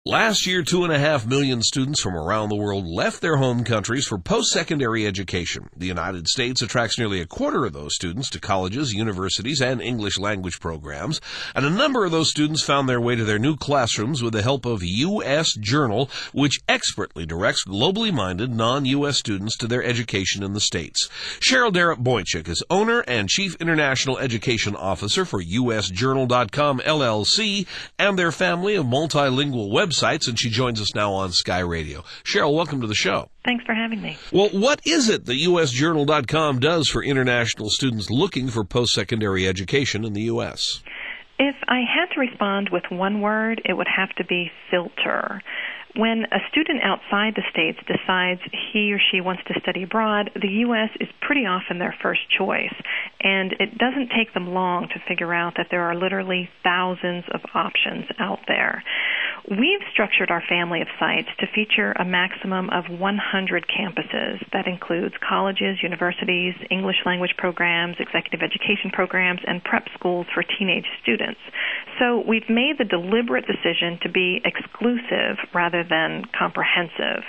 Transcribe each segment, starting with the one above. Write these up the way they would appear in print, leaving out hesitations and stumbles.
Last year, 2.5 million students from around the world left their home countries for post-secondary education. The United States attracts nearly a quarter of those students to colleges, universities, and English language programs. And a number of those students found their way to their new classrooms with the help of U.S. Journal, which expertly directs globally minded non-U.S. students to their education in the States. Cheryl Darrett-Boychuk is owner and Chief International Education Officer for USJournal.com LLC and their family of multilingual websites, and she joins us now on Sky Radio. Cheryl, welcome to the show. Thanks for having me. Well, what is it that USJournal.com does for international students looking for post-secondary education in the U.S.? If I had to respond with one word, it would have to be filter. When a student outside the States decides he or she wants to study abroad, the U.S. is pretty often their first choice, and it doesn't take them long to figure out that there are literally thousands of options out there. We've structured our family of sites to feature a maximum of 100 campuses. That includes colleges, universities, English language programs, executive education programs, and prep schools for teenage students. So we've made the deliberate decision to be exclusive rather than comprehensive.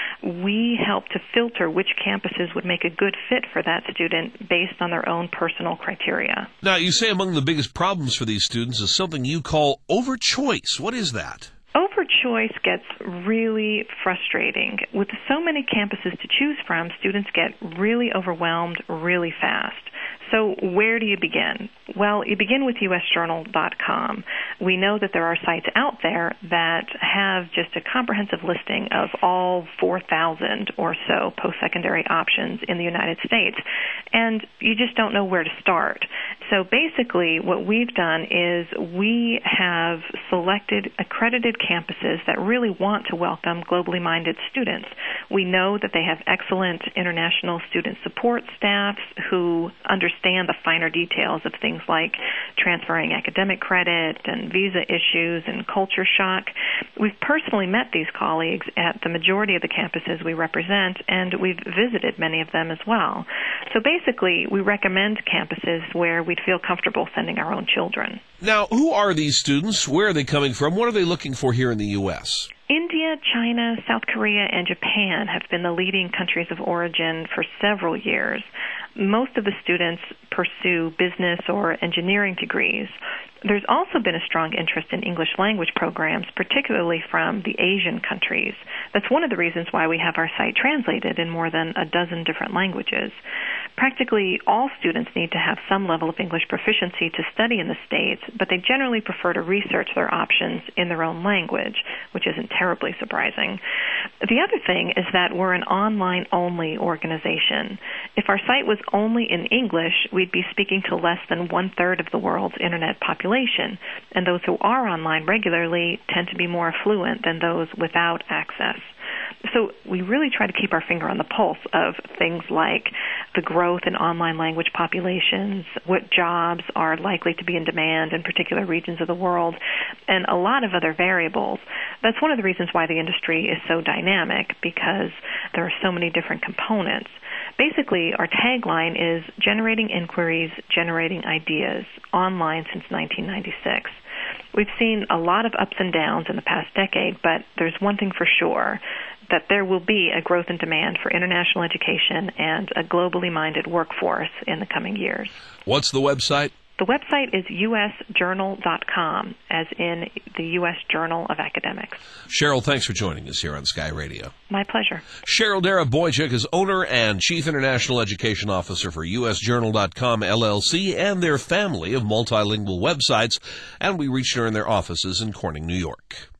We help to filter which campuses would make a good fit for that student based on their own personal criteria. Now, you say among the biggest problems for these students is something you call overchoice. What is that? Overchoice gets really frustrating. With so many campuses to choose from, students get really overwhelmed really fast. So where do you begin? Well, you begin with USJournal.com. We know that there are sites out there that have just a comprehensive listing of all 4,000 or so post-secondary options in the United States, and you just don't know where to start. So basically what we've done is we have selected accredited campuses that really want to welcome globally minded students. We know that they have excellent international student support staffs who understand the finer details of things like transferring academic credit and visa issues and culture shock. We've personally met these colleagues at the majority of the campuses we represent, and we've visited many of them as well. So basically, we recommend campuses where we'd feel comfortable sending our own children. Now, who are these students? Where are they coming from? What are they looking for here in the U.S.? India, China, South Korea, and Japan have been the leading countries of origin for several years. Most of the students pursue business or engineering degrees. There's also been a strong interest in English language programs, particularly from the Asian countries. That's one of the reasons why we have our site translated in more than a dozen different languages. Practically all students need to have some level of English proficiency to study in the States, but they generally prefer to research their options in their own language, which isn't terribly surprising. The other thing is that we're an online-only organization. If our site was only in English, we'd be speaking to less than one-third of the world's internet population, and those who are online regularly tend to be more affluent than those without access. So we really try to keep our finger on the pulse of things like the growth in online language populations, what jobs are likely to be in demand in particular regions of the world, and a lot of other variables. That's one of the reasons why the industry is so dynamic, because there are so many different components. Basically, our tagline is generating inquiries, generating ideas, online since 1996. We've seen a lot of ups and downs in the past decade, but there's one thing for sure, that there will be a growth in demand for international education and a globally minded workforce in the coming years. What's the website? The website is USJournal.com, as in the U.S. Journal of Academics. Cheryl, thanks for joining us here on Sky Radio. My pleasure. Cheryl Darrett-Boychuk is owner and Chief International Education Officer for USJournal.com LLC and their family of multilingual websites, and we reached her in their offices in Corning, New York.